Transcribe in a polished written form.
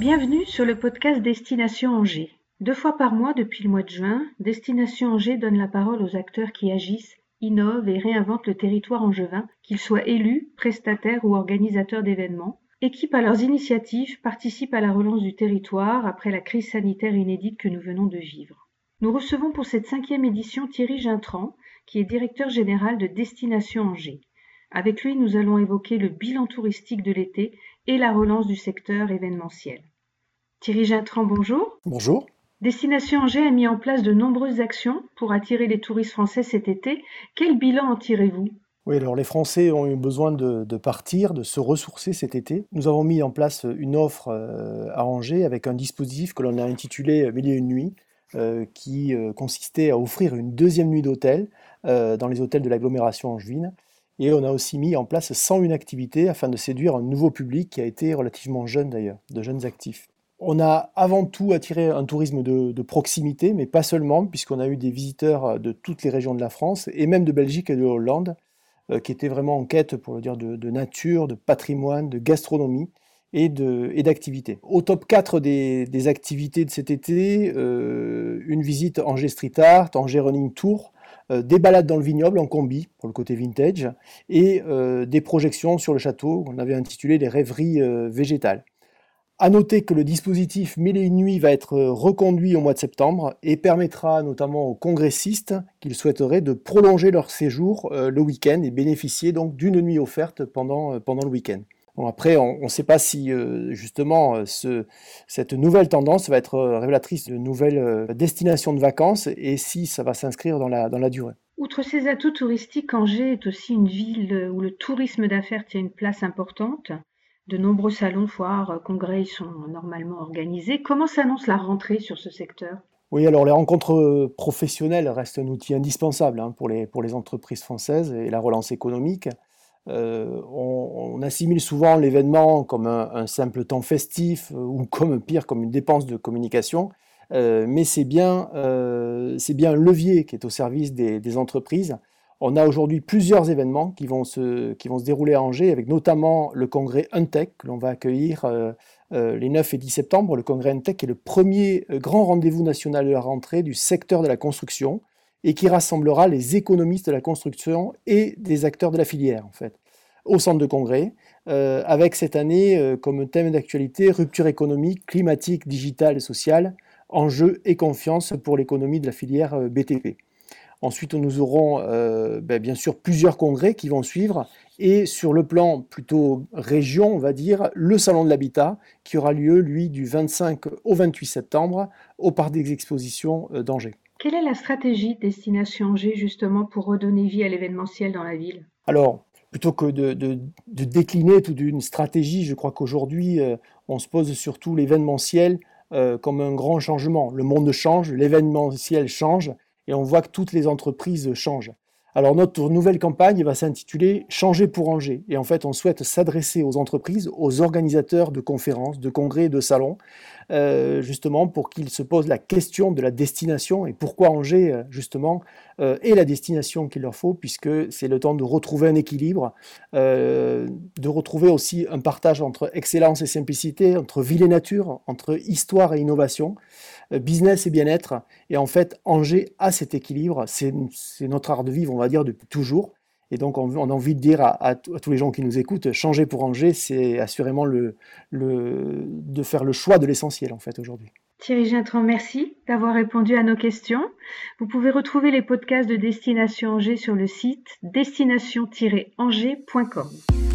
Bienvenue sur le podcast Destination Angers. 2 fois par mois depuis le mois de juin, Destination Angers donne la parole aux acteurs qui agissent, innovent et réinventent le territoire angevin, qu'ils soient élus, prestataires ou organisateurs d'événements, et qui, par leurs initiatives, participent à la relance du territoire après la crise sanitaire inédite que nous venons de vivre. Nous recevons pour cette 5e édition Thierry Gintran, qui est directeur général de Destination Angers. Avec lui, nous allons évoquer le bilan touristique de l'été et la relance du secteur événementiel. Thierry Gintran, bonjour. Bonjour. Destination Angers a mis en place de nombreuses actions pour attirer les touristes français cet été. Quel bilan en tirez-vous ? Oui, alors les Français ont eu besoin de partir, de se ressourcer cet été. Nous avons mis en place une offre à Angers avec un dispositif que l'on a intitulé 1001 nuits, qui consistait à offrir une 2e nuit d'hôtel dans les hôtels de l'agglomération angevine. Et on a aussi mis en place 101 activités afin de séduire un nouveau public qui a été relativement jeune d'ailleurs, de jeunes actifs. On a avant tout attiré un tourisme de proximité, mais pas seulement, puisqu'on a eu des visiteurs de toutes les régions de la France, et même de Belgique et de Hollande, qui étaient vraiment en quête, pour le dire, de nature, de patrimoine, de gastronomie et d'activités. Au top 4 des activités de cet été, une visite Angers Street Art, Angers Running Tour, des balades dans le vignoble en combi, pour le côté vintage, et des projections sur le château, qu'on avait intitulé les rêveries végétales. À noter que le dispositif 1001 nuits va être reconduit au mois de septembre et permettra notamment aux congressistes qu'ils souhaiteraient de prolonger leur séjour le week-end et bénéficier donc d'une nuit offerte pendant le week-end. Bon, après, on ne sait pas si justement cette nouvelle tendance va être révélatrice de nouvelles destinations de vacances et si ça va s'inscrire dans la durée. Outre ces atouts touristiques, Angers est aussi une ville où le tourisme d'affaires tient une place importante. De nombreux salons, foires, congrès y sont normalement organisés. Comment s'annonce la rentrée sur ce secteur ? Oui, alors les rencontres professionnelles restent un outil indispensable pour les entreprises françaises et la relance économique. On assimile souvent l'événement comme un simple temps festif ou comme une dépense de communication, mais c'est bien un levier qui est au service des entreprises. On a aujourd'hui plusieurs événements qui vont se dérouler à Angers, avec notamment le congrès Untech que l'on va accueillir les 9 et 10 septembre. Le congrès Untech est le premier grand rendez-vous national de la rentrée du secteur de la construction et qui rassemblera les économistes de la construction et des acteurs de la filière, en fait, au centre de congrès, avec cette année comme thème d'actualité rupture économique, climatique, digitale et sociale, enjeux et confiance pour l'économie de la filière BTP. Ensuite, nous aurons bien sûr plusieurs congrès qui vont suivre et sur le plan plutôt région, on va dire, le Salon de l'Habitat qui aura lieu, lui, du 25 au 28 septembre au Parc des Expositions d'Angers. Quelle est la stratégie Destination Angers justement pour redonner vie à l'événementiel dans la ville ? Alors, plutôt que de décliner toute une stratégie, je crois qu'aujourd'hui, on se pose surtout l'événementiel comme un grand changement. Le monde change, l'événementiel change. Et on voit que toutes les entreprises changent. Alors notre nouvelle campagne va s'intituler « Changer pour Angers ». Et en fait, on souhaite s'adresser aux entreprises, aux organisateurs de conférences, de congrès, de salons, justement pour qu'ils se posent la question de la destination et pourquoi Angers, justement, est la destination qu'il leur faut, puisque c'est le temps de retrouver un équilibre, de retrouver aussi un partage entre excellence et simplicité, entre ville et nature, entre histoire et innovation, business et bien-être. Et en fait, Angers a cet équilibre, c'est notre art de vivre, on va dire, depuis toujours. Et donc, on a envie de dire à tous les gens qui nous écoutent, changer pour Angers, c'est assurément de faire le choix de l'essentiel, en fait, aujourd'hui. Thierry Gintran, merci d'avoir répondu à nos questions. Vous pouvez retrouver les podcasts de Destination Angers sur le site destination-angers.com.